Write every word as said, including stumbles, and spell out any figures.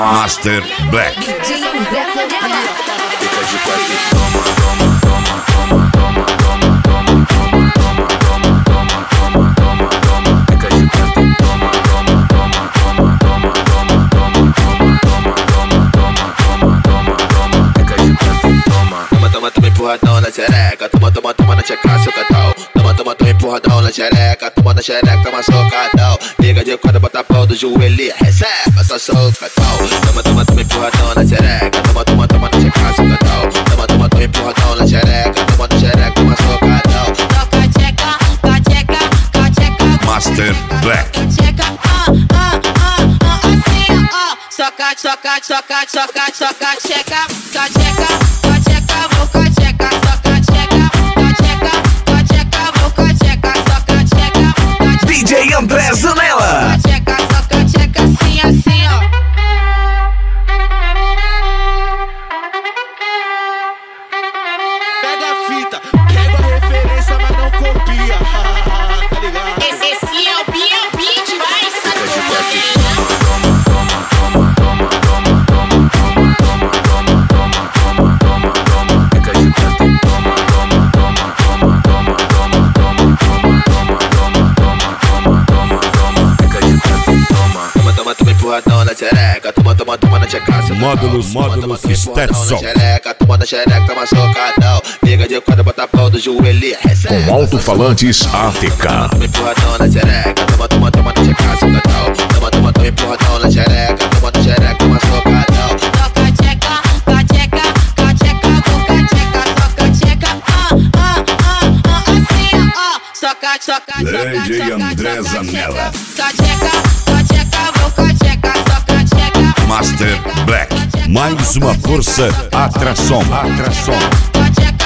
Master Black. Toma, toma, empurradão na xereca. Toma, toma, toma na tcheca, socadão. Toma, toma, toma, empurradão na xereca. Toma na xereca, toma socadão. Liga de quadra, bota pau do joelho, recebe essa socadão. Toma, toma, toma, empurradão na xereca. Toma, toma, toma na tcheca, socadão. Toma, toma, toma, empurradão na xereca. Toma na xereca, toma socadão. Toca tcheca, tcheca, tcheca. Master Black. Tcheca, ah, ah, ah, ah, assim, ó. Soca, soca, soca, soca, soca, tcheca, tcheca. D J André Zanella. Tcheca, soca, tcheca, assim, assim, ó. Pega a fita, pega a referência, mas não copia. Tá ligado? Esse, esse é o B L B demais, empurradão na xereca, toma, toma, toma na tcheca. Módulos, módulos, Stetson. Toma na xereca, toma socadão. Liga de quadra, bota pau do joelho, recebe. Com alto-falantes A T K. Toma, empurradão na xereca. Toma, toma, toma na tcheca, socadão. Toma, toma, toma, empurradão na xereca. Toma na xereca, toma socadão. toca tcheca, tcheca, tcheca, boca tcheca, soca tcheca, ah, ah, ah, ah, assim, ó. Soca, soca, soca, D J André Zanella. tcheca, tcheca, boca tcheca, soca tcheca. Master Black. Mais uma força, atração, atração. Tcheca,